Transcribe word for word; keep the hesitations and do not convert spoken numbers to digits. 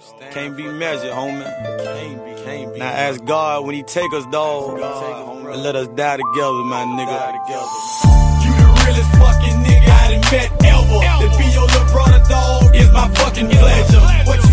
Can't be measured, homie. Can't be. Now ask God when he take us, dog, and let us die together, my nigga. You the realest fucking nigga I done met ever. To be your little brother, dog, is my fucking pleasure. What you